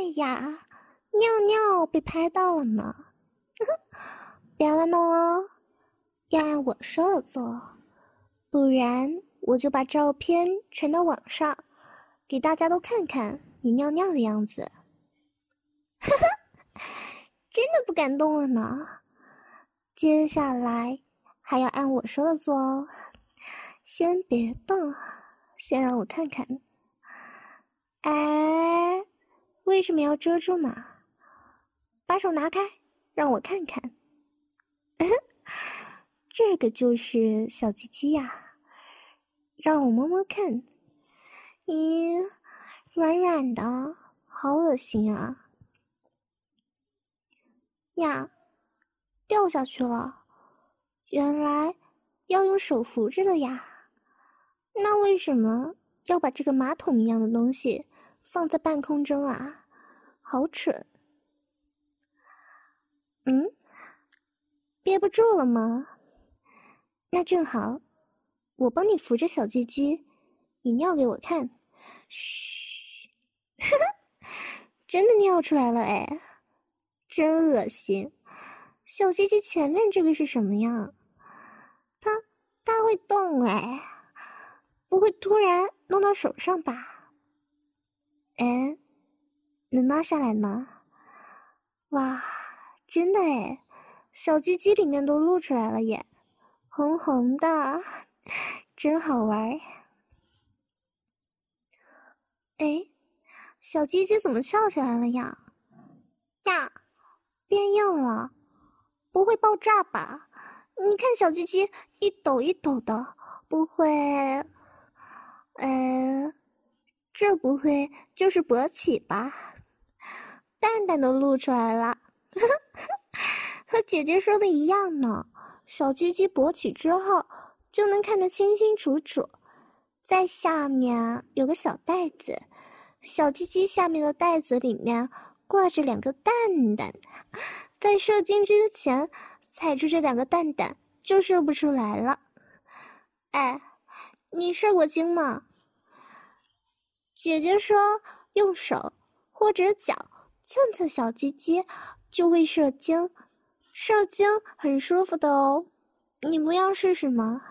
呀，尿尿被拍到了呢。别来弄哦，要按我说的做，不然我就把照片传到网上，给大家都看看你尿尿的样子。真的不敢动了呢。接下来还要按我说的做哦，先别动，先让我看看。哎，为什么要遮住嘛？把手拿开，让我看看。这个就是小鸡鸡呀，让我摸摸看。咦，软软的，好恶心啊！呀，掉下去了，原来要用手扶着的呀。那为什么要把这个马桶一样的东西放在半空中啊？好蠢。憋不住了吗？那正好，我帮你扶着小鸡鸡，你尿给我看。嘘，真的尿出来了哎，真恶心。小鸡鸡前面这个是什么呀？它会动哎，不会突然弄到手上吧？哎，能拉下来吗？哇，真的哎，小鸡鸡里面都露出来了耶，红红的，真好玩。哎，小鸡鸡怎么翘起来了呀？呀，变硬了，不会爆炸吧？你看小鸡鸡一抖一抖的，不会？这不会就是勃起吧？蛋蛋都露出来了，和姐姐说的一样呢。小鸡鸡勃起之后，就能看得清清楚楚。在下面有个小袋子，小鸡鸡下面的袋子里面挂着2个蛋蛋，在射精之前踩住这2个蛋蛋就射不出来了。哎，你射过精吗？姐姐说用手或者脚蹭蹭小鸡鸡就会射精，射精很舒服的哦，你不要试试吗？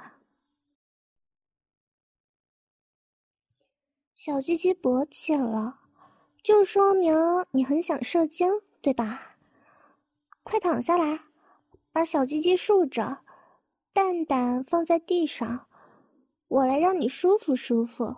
小鸡鸡勃起了，就说明你很想射精，对吧？快躺下来，把小鸡鸡竖着，蛋蛋放在地上，我来让你舒服舒服。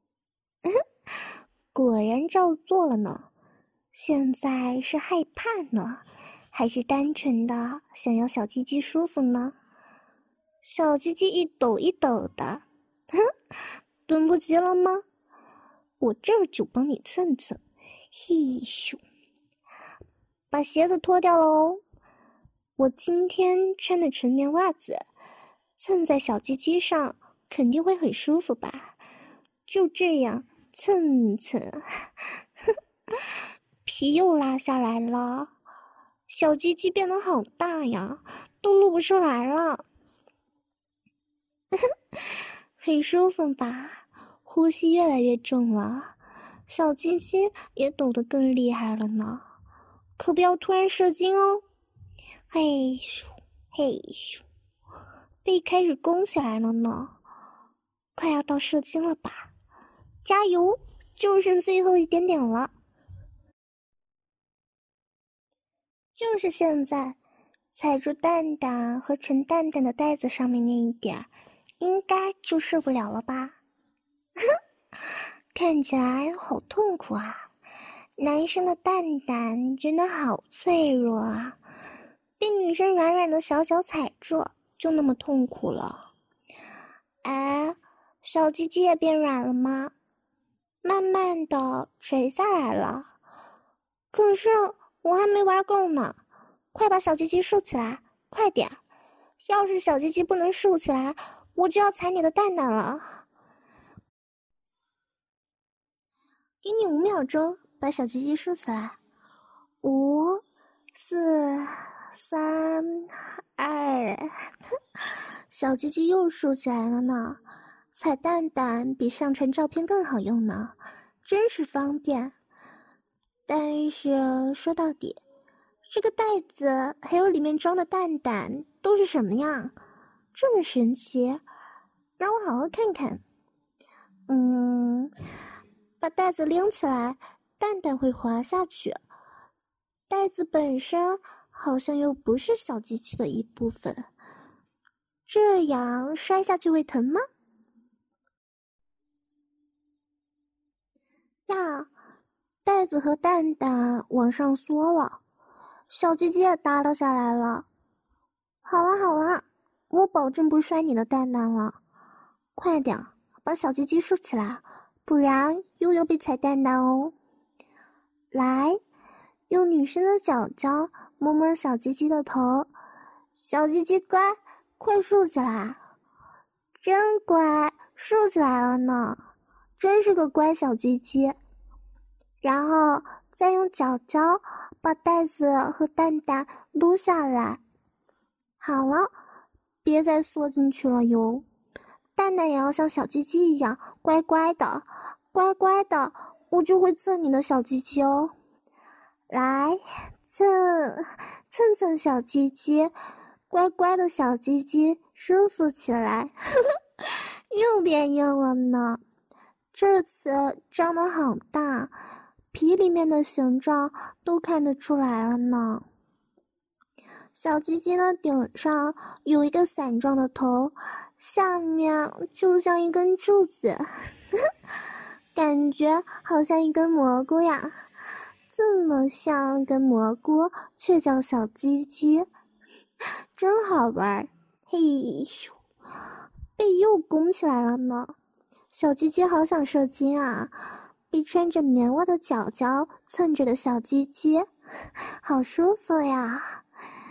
果然照做了呢。现在是害怕呢，还是单纯的想要小鸡鸡舒服呢？小鸡鸡一抖一抖的，等不及了吗？我这就帮你蹭蹭，嘿咻！把鞋子脱掉喽。我今天穿的纯棉袜子，蹭在小鸡鸡上肯定会很舒服吧？就这样蹭蹭，皮又拉下来了，小鸡鸡变得好大呀，都露不出来了。很舒服吧？呼吸越来越重了，小鸡鸡也抖得更厉害了呢。可不要突然射精哦。嘿咻嘿咻，背开始弓起来了呢，快要到射精了吧？加油，就剩最后一点点了。就是现在，踩住蛋蛋和盛蛋蛋的袋子上面那一点，应该就射不了了吧？看起来好痛苦啊！男生的蛋蛋真的好脆弱啊，被女生软软的小脚踩住，就那么痛苦了。哎，小鸡鸡也变软了吗？慢慢的垂下来了。可是我还没玩够呢，快把小鸡鸡竖起来，快点！要是小鸡鸡不能竖起来，我就要踩你的蛋蛋了。给你5秒钟，把小鸡鸡竖起来。5、4、3、2，小鸡鸡又竖起来了呢。踩蛋蛋比上传照片更好用呢，真是方便。 但是说到底，这个袋子还有里面装的蛋蛋都是什么呀？这么神奇，让我好好看看。把袋子拎起来，蛋蛋会滑下去。袋子本身好像又不是小机器的一部分，这样摔下去会疼吗？呀，袋子和蛋蛋往上缩了，小鸡鸡也耷拉下来了。好了好了，我保证不摔你的蛋蛋了。快点，把小鸡鸡竖起来，不然又要被踩蛋蛋哦。来，用女生的脚脚摸摸小鸡鸡的头，小鸡鸡乖，快竖起来。真乖，竖起来了呢，真是个乖小鸡鸡。然后再用脚脚把袋子和蛋蛋撸下来。好了，别再缩进去了哟。蛋蛋也要像小鸡鸡一样乖乖的，乖乖的，我就会蹭你的小鸡鸡哦。来，蹭蹭小鸡鸡，乖乖的小鸡鸡舒服起来，又变硬了呢。这次张得好大，皮里面的形状都看得出来了呢。小鸡鸡的顶上有一个伞状的头，下面就像一根柱子，感觉好像一根蘑菇呀。这么像根蘑菇，却叫小鸡鸡，真好玩。嘿咻，背又拱起来了呢。小鸡鸡好想射精啊！被穿着棉袜的脚脚蹭着的小鸡鸡，好舒服呀！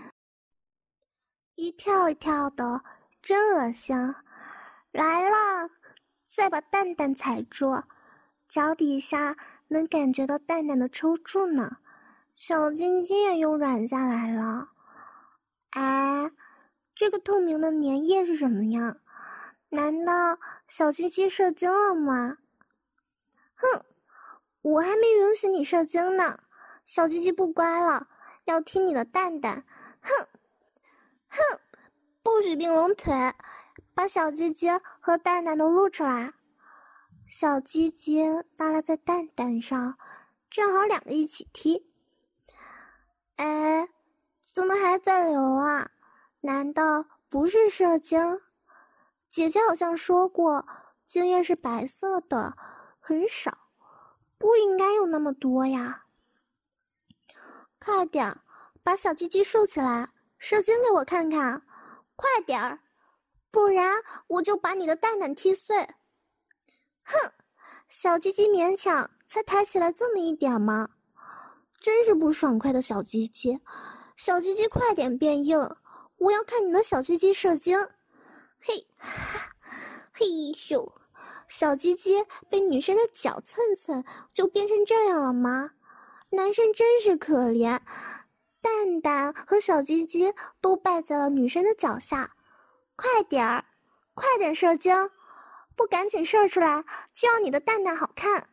一跳一跳的，真恶心。来了，再把蛋蛋踩住，脚底下能感觉到蛋蛋的抽搐呢，小鸡鸡也又软下来了。哎，这个透明的粘液是什么呀？难道小鸡鸡射精了吗？哼，我还没允许你射精呢，小鸡鸡不乖了，要踢你的蛋蛋。哼！哼，不许并拢腿，把小鸡鸡和蛋蛋都露出来。小鸡鸡耷拉在蛋蛋上，正好两个一起踢。哎，怎么还在流啊？难道不是射精？姐姐好像说过，精液是白色的，很少，不应该有那么多呀。快点，把小鸡鸡竖起来，射精给我看看，快点儿，不然我就把你的蛋蛋踢碎。哼，小鸡鸡勉强才抬起来这么一点吗？真是不爽快的小鸡鸡，小鸡鸡快点变硬，我要看你的小鸡鸡射精。嘿，嘿咻，小鸡鸡被女生的脚蹭蹭就变成这样了吗？男生真是可怜，蛋蛋和小鸡鸡都败在了女生的脚下。快点儿，快点射精，不赶紧射出来，就要你的蛋蛋好看。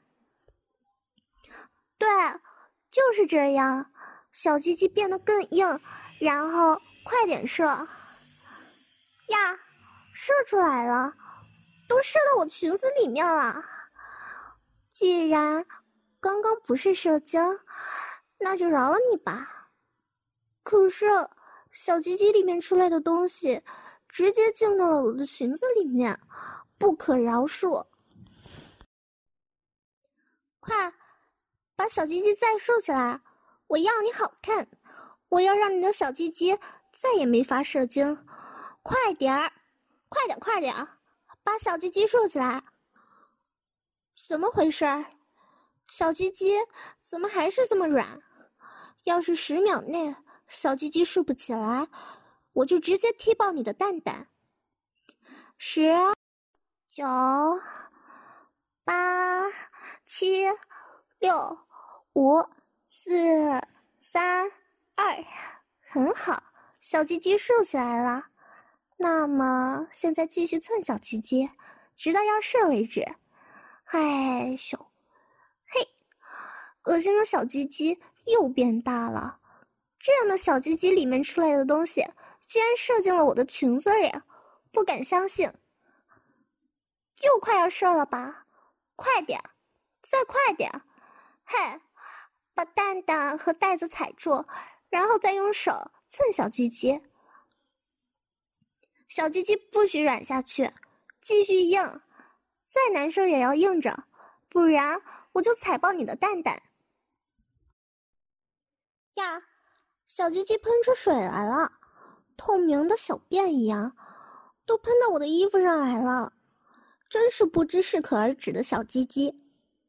对，就是这样，小鸡鸡变得更硬，然后快点射。呀，射出来了，都射到我裙子里面了。既然刚刚不是射精，那就饶了你吧。可是小鸡鸡里面出来的东西直接进到了我的裙子里面，不可饶恕。快把小鸡鸡再竖起来，我要你好看，我要让你的小鸡鸡再也没法射精。快点儿，快点快点，把小鸡鸡竖起来。怎么回事？小鸡鸡怎么还是这么软？要是10秒内小鸡鸡竖不起来，我就直接踢爆你的蛋蛋。10、9、8、7、6、5、4、3、2，很好，小鸡鸡竖起来了。那么现在继续蹭小鸡鸡，直到要射为止。嘿咻，嘿， 恶心的小鸡鸡又变大了。这样的小鸡鸡里面出来的东西，居然射进了我的裙子里，不敢相信。又快要射了吧？快点，再快点！嘿，把蛋蛋和袋子踩住，然后再用手蹭小鸡鸡。小鸡鸡不许软下去，继续硬，再难受也要硬着，不然我就踩爆你的蛋蛋。呀，小鸡鸡喷出水来了，透明的小便一样，都喷到我的衣服上来了，真是不知适可而止的小鸡鸡。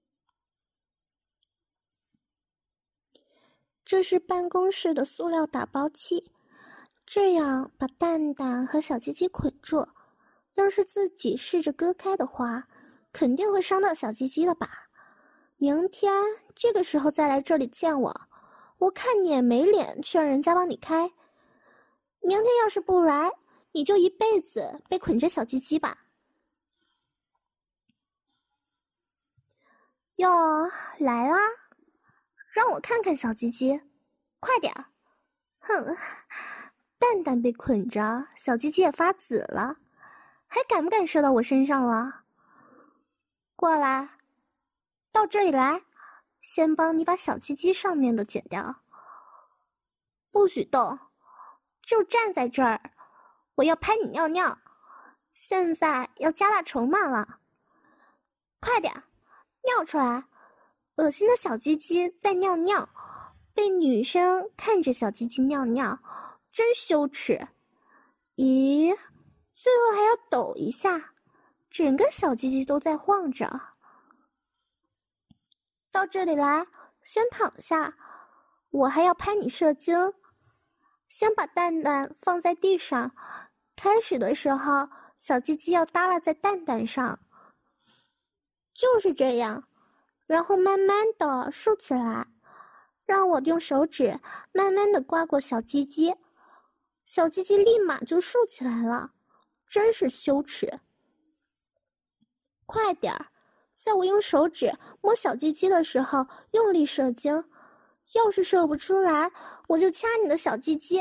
这是办公室的塑料打包器，这样把蛋蛋和小鸡鸡捆住，要是自己试着割开的话，肯定会伤到小鸡鸡的吧。明天这个时候再来这里见我，我看你也没脸去让人家帮你开。明天要是不来，你就一辈子被捆着小鸡鸡吧。哟，来啦，让我看看小鸡鸡，快点儿！哼，蛋蛋被捆着，小鸡鸡也发紫了，还敢不敢射到我身上了？过来，到这里来，先帮你把小鸡鸡上面的剪掉。不许动，就站在这儿，我要拍你尿尿。现在要加大筹码了，快点，尿出来！恶心的小鸡鸡在尿尿，被女生看着小鸡鸡尿尿，真羞耻。咦，最后还要抖一下，整个小鸡鸡都在晃着。到这里来，先躺下，我还要拍你射精。先把蛋蛋放在地上，开始的时候，小鸡鸡要耷拉在蛋蛋上，就是这样，然后慢慢的竖起来，让我用手指慢慢的刮过小鸡鸡，小鸡鸡立马就竖起来了，真是羞耻。快点儿，在我用手指摸小鸡鸡的时候用力射精，要是射不出来，我就掐你的小鸡鸡。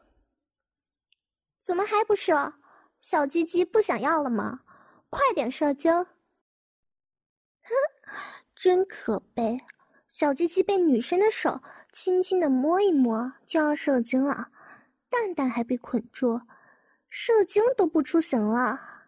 怎么还不射？小鸡鸡不想要了吗？快点射精！哼，真可悲，小鸡鸡被女生的手轻轻的摸一摸就要射精了，蛋蛋还被捆住，射精都不出行了。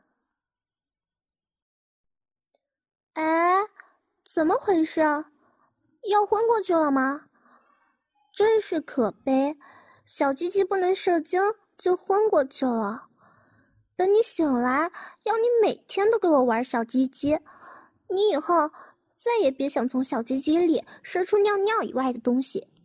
哎，怎么回事？要昏过去了吗？真是可悲，小鸡鸡不能射精就昏过去了。等你醒来，要你每天都给我玩小鸡鸡，你以后再也别想从小鸡鸡里射出尿尿以外的东西。